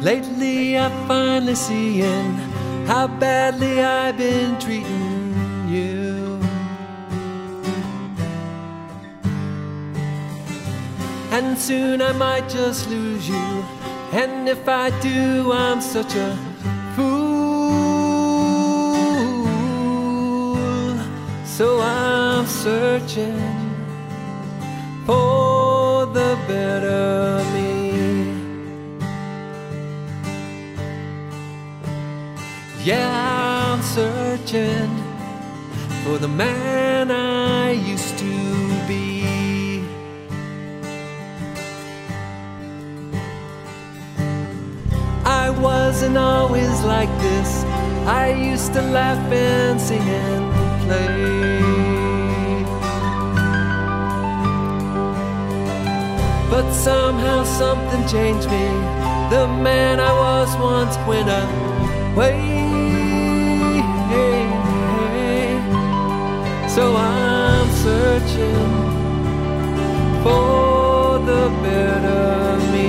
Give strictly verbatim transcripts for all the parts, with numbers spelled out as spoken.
Lately I'm finally seeing how badly I've been treating you. And soon I might just lose you, and if I do, I'm such a fool. So I'm searching for the better me. Yeah, I'm searching for the man I used to be. I wasn't always like this. I used to laugh and sing and play. But somehow something changed me. The man I was once went away. So I'm searching for the better me.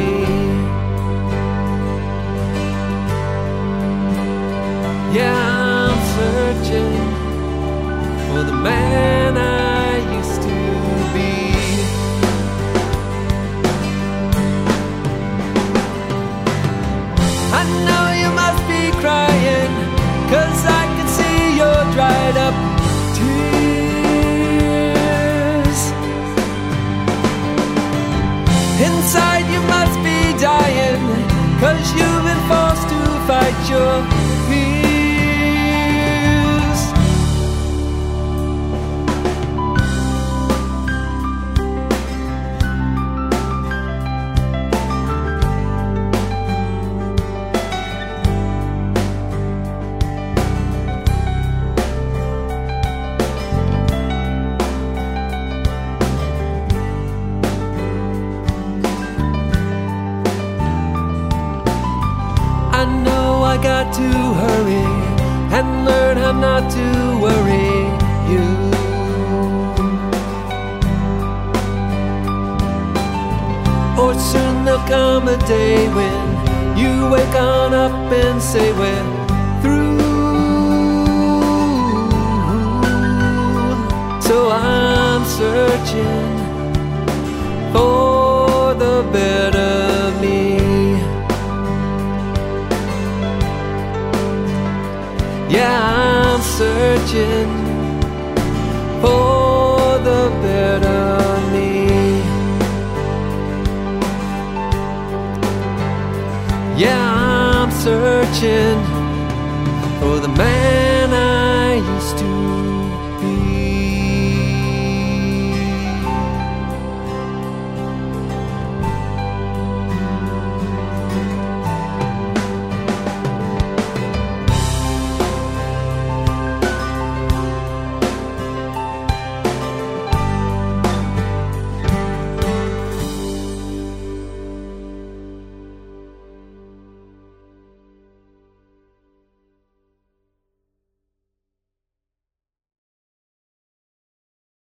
Yeah, I'm searching for the man I used to be. I know you must be crying, 'cause I can see your dried up tears. Inside you must be dying, 'cause you've been forced to fight your fears. I know I got to hurry and learn how not to worry you. Or soon there'll come a day when you wake on up and say we're through. So I'm searching for the better me. Yeah, I'm searching